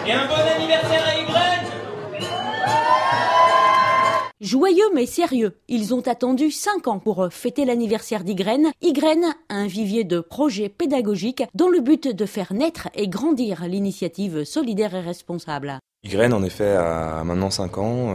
Et un bon anniversaire à Ygraine. Joyeux mais sérieux, ils ont attendu 5 ans pour fêter l'anniversaire d'Ygraine. Ygraine, un vivier de projets pédagogiques dans le but de faire naître et grandir l'initiative solidaire et responsable. Ygraine, en effet, a maintenant 5 ans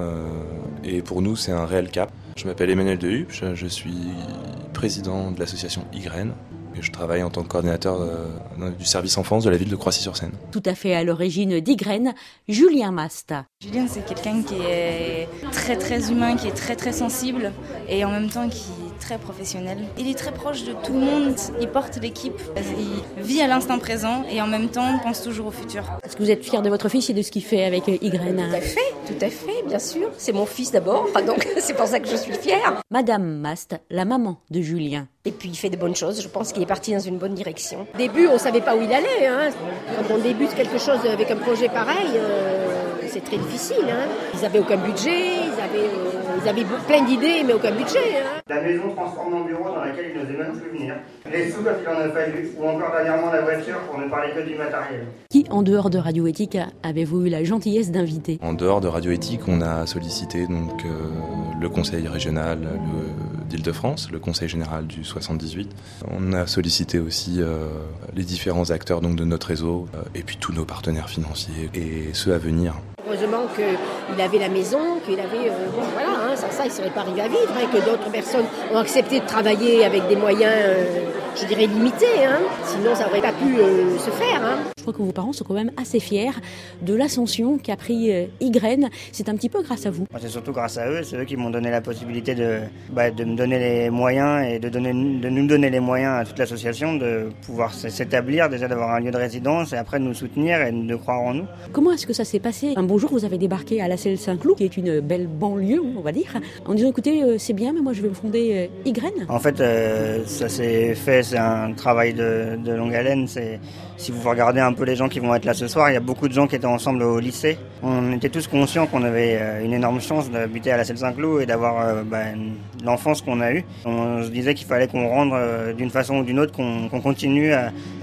et pour nous, c'est un réel cap. Je m'appelle Emmanuel Dehupsch, je suis président de l'association Ygraine et je travaille en tant que coordinateur du service enfance de la ville de Croissy-sur-Seine. Tout à fait à l'origine d'Ygraine, Julien Mast. Julien, c'est quelqu'un qui est très très humain, qui est très très sensible et en même temps qui est très professionnel. Il est très proche de tout le monde, il porte l'équipe, il vit à l'instant présent et en même temps pense toujours au futur. Est-ce que vous êtes fier de votre fils et de ce qu'il fait avec Ygraine? Tout à fait, bien sûr. C'est mon fils d'abord, donc c'est pour ça que je suis fière. Madame Mast, la maman de Julien. Et puis il fait de bonnes choses, je pense qu'il est parti dans une bonne direction. Au début, on ne savait pas où il allait. Quand on débute quelque chose avec un projet pareil, c'est très difficile. Ils n'avaient aucun budget, ils avaient plein d'idées, mais aucun budget. La maison transformée en bureau dans laquelle il n'osait même plus venir. Les sous quand il en a fallu, ou encore dernièrement la voiture pour ne parler que du matériel. Qui, en dehors de Radio Éthique, avez-vous eu la gentillesse d'inviter? En dehors de Radio Éthique, on a sollicité donc le conseil régional d'Île-de-France, le conseil général du 78. On a sollicité aussi les différents acteurs donc, de notre réseau et puis tous nos partenaires financiers et ceux à venir. Heureusement qu'il avait la maison, qu'il avait... sans ça, il ne serait pas arrivé à vivre, que d'autres personnes ont accepté de travailler avec des moyens, je dirais, limités. Sinon, ça n'aurait pas pu se faire. Je crois que vos parents sont quand même assez fiers de l'ascension qu'a pris Ygraine. C'est un petit peu grâce à vous. C'est surtout grâce à eux, c'est eux qui m'ont donné la possibilité de me donner les moyens et de nous donner les moyens à toute l'association de pouvoir s'établir, déjà d'avoir un lieu de résidence et après de nous soutenir et de croire en nous. Comment est-ce que ça s'est passé? Un beau jour, vous avez débarqué à la Celle-Saint-Cloud, qui est une belle banlieue, on va dire, en disant écoutez, c'est bien, mais moi je vais me fonder Ygraine. En fait, ça s'est fait, c'est un travail de longue haleine. Si vous regardez un peu les gens qui vont être là ce soir, il y a beaucoup de gens qui étaient ensemble au lycée. On était tous conscients qu'on avait une énorme chance d'habiter à la Celle-Saint-Cloud et d'avoir l'enfance qu'on a eue. On se disait qu'il fallait qu'on rende d'une façon ou d'une autre, qu'on continue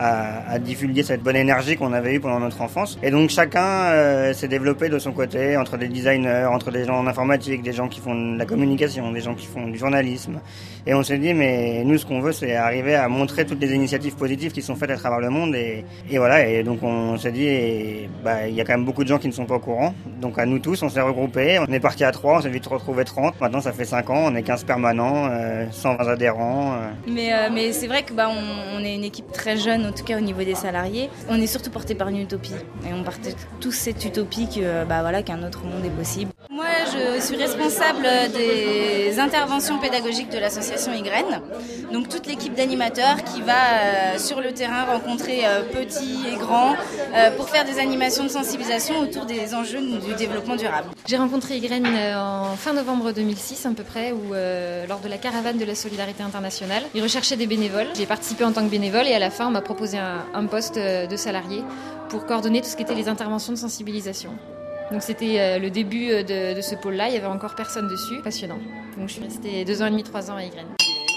à divulguer cette bonne énergie qu'on avait eue pendant notre enfance. Et donc chacun s'est développé de son côté, entre des designers, entre des gens en informatique, des gens qui font de la communication, des gens qui font du journalisme. Et on s'est dit, mais nous, ce qu'on veut, c'est arriver à montrer toutes les initiatives positives qui sont faites à travers le monde. Et voilà, et donc on s'est dit, il y a quand même beaucoup de gens qui ne sont pas au courant. Donc à nous tous, on s'est regroupés, on est parti à 3, on s'est vite retrouvé 30. Maintenant, ça fait 5 ans, on est 15 permanents, 120 adhérents. Mais c'est vrai que on est une équipe très jeune, en tout cas au niveau des salariés. On est surtout porté par une utopie. Et on partage tous cette utopie qu'un autre monde est possible. Moi, je suis responsable des interventions pédagogiques de l'association Ygraine. Donc toute l'équipe d'animateurs qui va sur le terrain rencontrer petits et grands pour faire des animations de sensibilisation autour des enjeux du développement durable. J'ai rencontré Ygraine en fin novembre 2006 à peu près, lors de la caravane de la solidarité internationale. Ils recherchaient des bénévoles. J'ai participé en tant que bénévole et à la fin on m'a proposé un poste de salarié pour coordonner tout ce qui était les interventions de sensibilisation. Donc c'était le début de ce pôle-là, il n'y avait encore personne dessus. Passionnant. Donc je suis restée 2 ans et demi, 3 ans à Ygraine.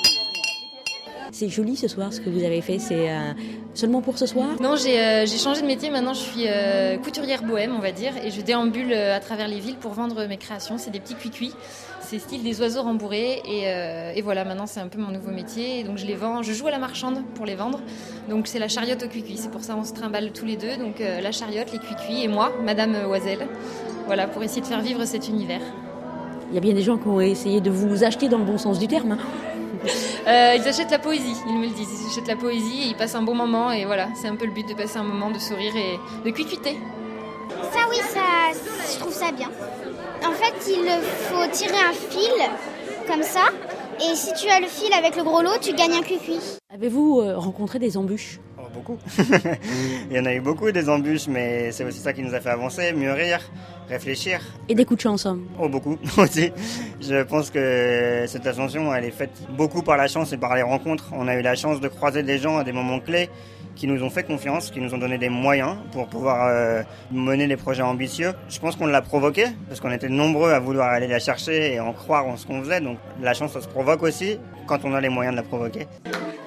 C'est joli ce soir ce que vous avez fait, c'est seulement pour ce soir? Non, j'ai changé de métier, maintenant je suis couturière bohème on va dire et je déambule à travers les villes pour vendre mes créations, c'est des petits cuicuis, c'est style des oiseaux rembourrés et voilà, maintenant c'est un peu mon nouveau métier et donc je les vends, je joue à la marchande pour les vendre, donc c'est la chariote aux cuicuis, c'est pour ça on se trimballe tous les deux, donc la chariote, les cuicuis et moi, Madame Oiselle, voilà, pour essayer de faire vivre cet univers. Il y a bien des gens qui ont essayé de vous acheter dans le bon sens du terme. Ils achètent la poésie, ils me le disent, ils achètent la poésie et ils passent un bon moment et voilà, c'est un peu le but de passer un moment de sourire et de cuicuiter. Ça oui, je trouve ça bien. En fait, il faut tirer un fil comme ça et si tu as le fil avec le gros lot, tu gagnes un cuicui. Avez-vous rencontré des embûches? Beaucoup. Il y en a eu beaucoup des embûches, mais c'est aussi ça qui nous a fait avancer, mieux rire, réfléchir. Et des coups de chance? Beaucoup aussi. Je pense que cette ascension, elle est faite beaucoup par la chance et par les rencontres. On a eu la chance de croiser des gens à des moments clés qui nous ont fait confiance, qui nous ont donné des moyens pour pouvoir mener des projets ambitieux. Je pense qu'on l'a provoqué, parce qu'on était nombreux à vouloir aller la chercher et en croire en ce qu'on faisait. Donc la chance, ça se provoque aussi quand on a les moyens de la provoquer.